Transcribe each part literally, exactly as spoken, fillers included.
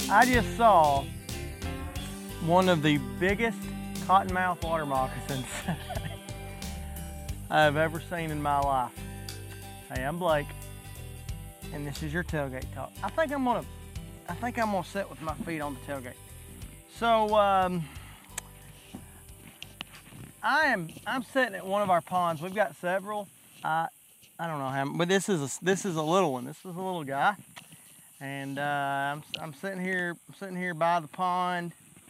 I just saw one of the biggest cottonmouth water moccasins I've ever seen in my life. Hey, I'm Blake, and this is your tailgate talk. I think I'm gonna, I think I'm gonna sit with my feet on the tailgate. So um, I am, I'm sitting at one of our ponds. We've got several. I, I don't know how, but this is a, this is a little one. This is a little guy. And uh, I'm, I'm sitting here, sitting here by the pond,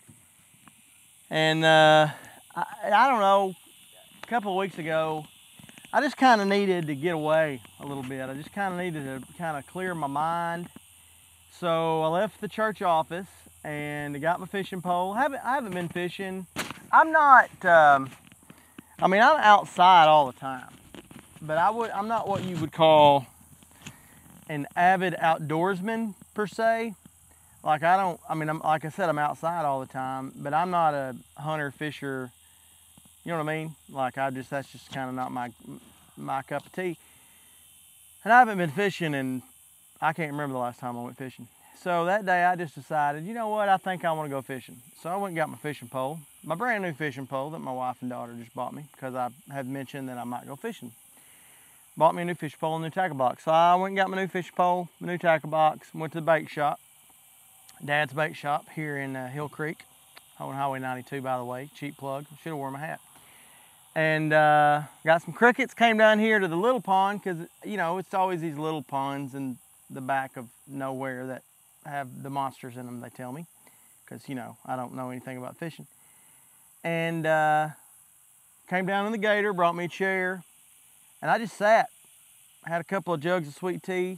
and uh, I, I don't know. A couple of weeks ago, I just kind of needed to get away a little bit. I just kind of needed to kind of clear my mind. So I left the church office and I got my fishing pole. I haven't, I haven't been fishing. I'm not. Um, I mean, I'm outside all the time, but I would. I'm not what you would call an avid outdoorsman per se. Like I don't, I mean, I'm, like I said, I'm outside all the time, but I'm not a hunter, fisher, you know what I mean? Like I just, that's just kind of not my, my cup of tea. And I haven't been fishing and I can't remember the last time I went fishing. So that day I just decided, you know what, I think I want to go fishing. So I went and got my fishing pole, my brand new fishing pole that my wife and daughter just bought me because I had mentioned that I might go fishing. Bought me a new fishing pole and a new tackle box. So I went and got my new fishing pole, my new tackle box, went to the bait shop. Dad's bait shop here in uh, Hill Creek, on Highway ninety-two, by the way. Cheap plug. Should have worn my hat. And uh, got some crickets. Came down here to the little pond because, you know, it's always these little ponds in the back of nowhere that have the monsters in them, they tell me. Because, you know, I don't know anything about fishing. And uh, came down in the gator, brought me a chair. And I just sat, had a couple of jugs of sweet tea,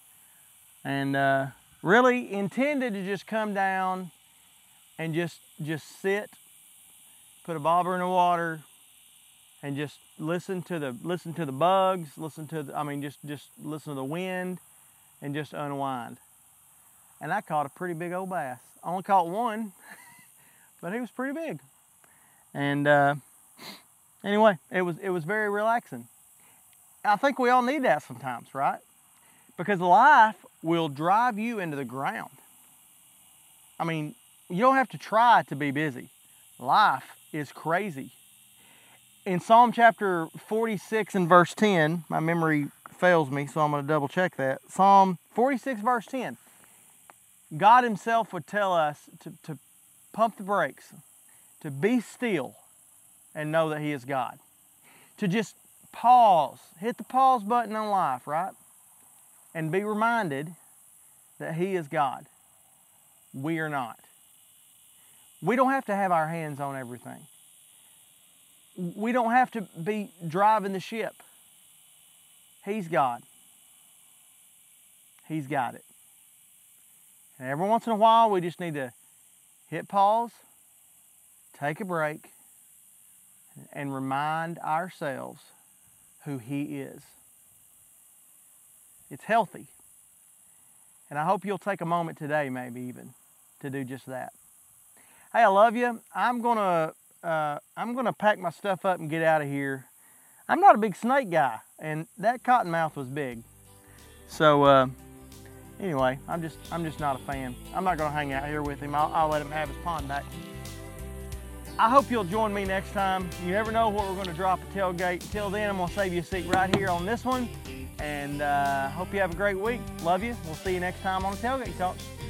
and uh, really intended to just come down and just just sit, put a bobber in the water, and just listen to the listen to the bugs, listen to the, I mean just just listen to the wind, and just unwind. And I caught a pretty big old bass. I only caught one, but he was pretty big. And uh, anyway, it was it was very relaxing. I think we all need that sometimes, right? Because life will drive you into the ground. I mean, you don't have to try to be busy. Life is crazy. In Psalm chapter forty-six and verse ten, my memory fails me, so I'm going to double check that. Psalm forty-six verse ten, God himself would tell us to, to pump the brakes, to be still and know that he is God. To just pause, hit the pause button on life, right? And be reminded that he is God. We are not. We don't have to have our hands on everything. We don't have to be driving the ship. He's God. He's got it. And every once in a while, we just need to hit pause, take a break, and remind ourselves who he is. It's healthy. And I hope you'll take a moment today, maybe even, to do just that. Hey, I love you. I'm gonna uh, I'm gonna pack my stuff up and get out of here. I'm not a big snake guy, and that cottonmouth was big. So uh, anyway, I'm just I'm just not a fan. I'm not gonna hang out here with him. I'll, I'll let him have his pond back. I hope you'll join me next time. You never know where we're going to drop a tailgate. Until then, I'm going to save you a seat right here on this one. And uh, hope you have a great week. Love you. We'll see you next time on the Tailgate Talk.